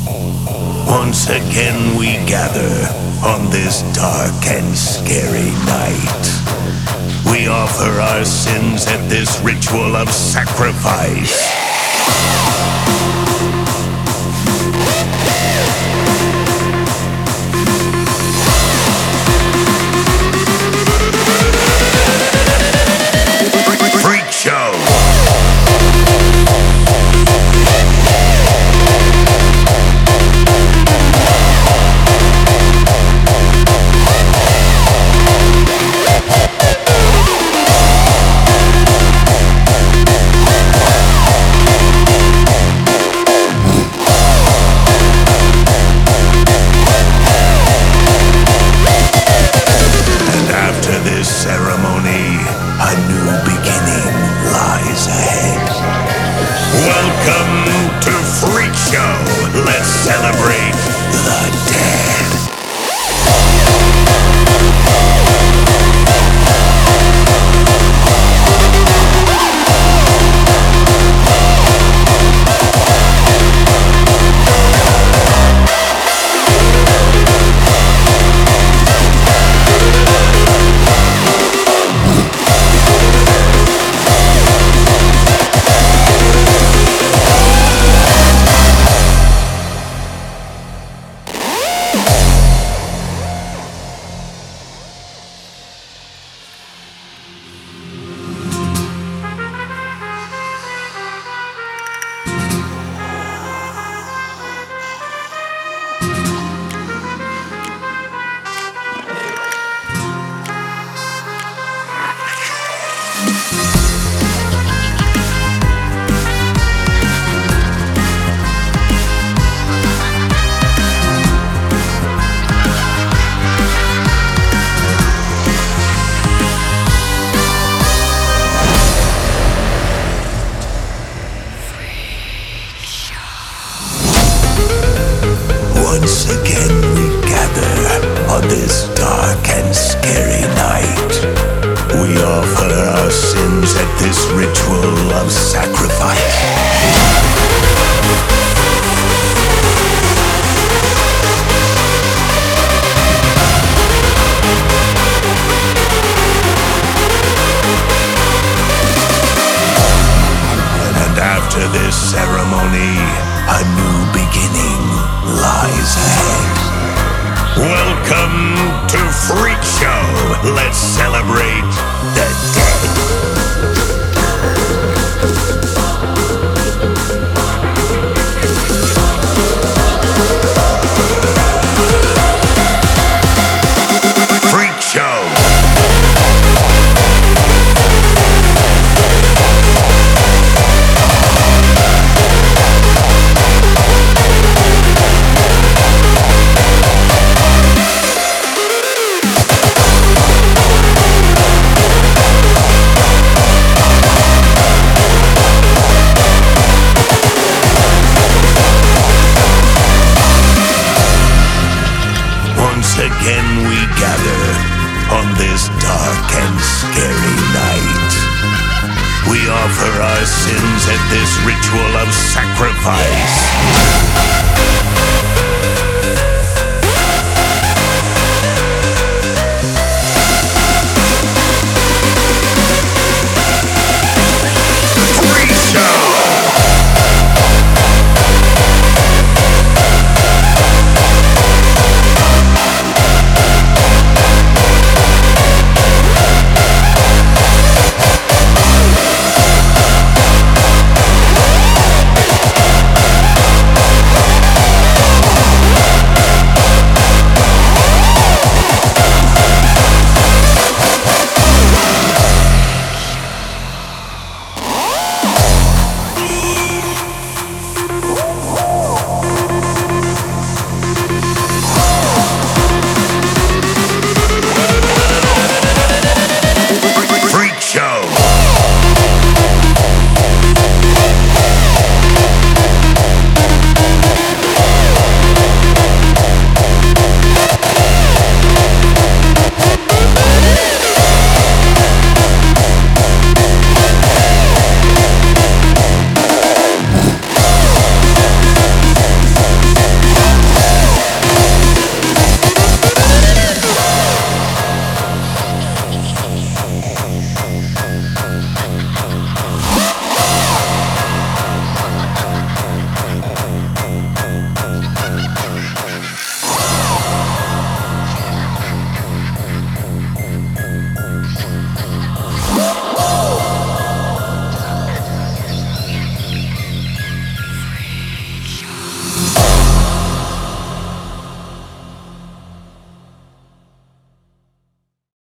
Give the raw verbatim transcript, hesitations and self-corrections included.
Once again we gather on this dark and scary night. We offer our sins at this ritual of sacrifice. Freak Show! Ceremony, a new beginning lies ahead. Welcome to Freak Show. Let's celebrate the dead. Once again we gather on this dark and scary night. We offer our sins at this ritual of sacrifice. And after this ceremony, a new beginning lies ahead. Welcome to Freak Show. Let's celebrate the dead. Freak Show. Once again we gather on this dark and scary night. We offer our sins at this ritual of sacrifice.